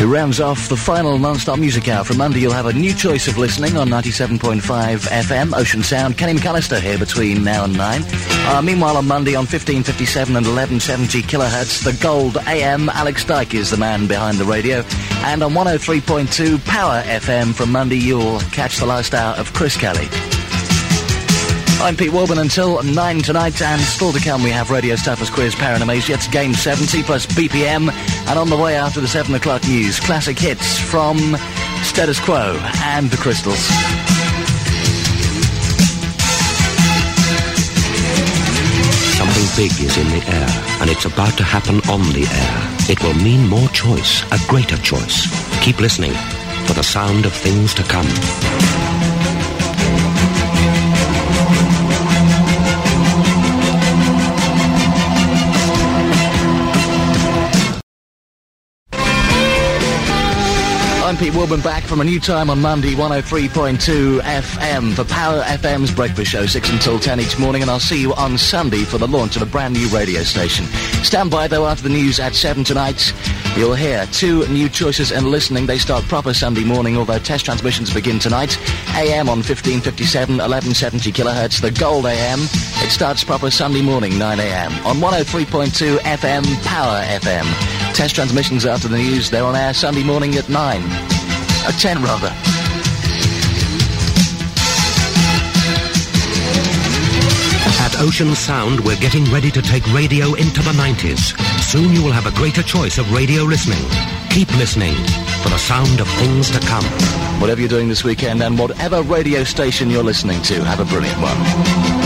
who rounds off the final non-stop music hour. From Monday, you'll have a new choice of listening on 97.5 FM, Ocean Sound. Kenny McAllister here between now and 9. Meanwhile, on Monday, on 1557 and 1170 kilohertz, the Gold AM, Alex Dyke is the man behind the radio. And on 103.2 Power FM, from Monday, you'll catch the last hour of Chris Kelly. I'm Pete Wilburn until 9 tonight, and still to come we have Radio Staffers Quiz, Power and Amaze, Jets Game 70 plus BPM, and on the way after the 7 o'clock news, classic hits from Status Quo and the Crystals. Something big is in the air, and it's about to happen on the air. It will mean more choice, a greater choice. Keep listening for the sound of things to come. I'm Pete Wilburn, back from a new time on Monday, 103.2 FM for Power FM's Breakfast Show, 6 until 10 each morning, and I'll see you on Sunday for the launch of a brand new radio station. Stand by, though, after the news at 7 tonight. You'll hear 2 new choices in listening. They start proper Sunday morning, although test transmissions begin tonight. AM on 1557, 1170 kilohertz, the Gold AM. It starts proper Sunday morning, 9 AM. On 103.2 FM, Power FM. Test transmissions after the news. They're on air Sunday morning at 9. At 10, rather. At Ocean Sound, we're getting ready to take radio into the 90s. Soon you will have a greater choice of radio listening. Keep listening for the sound of things to come. Whatever you're doing this weekend and whatever radio station you're listening to, have a brilliant one.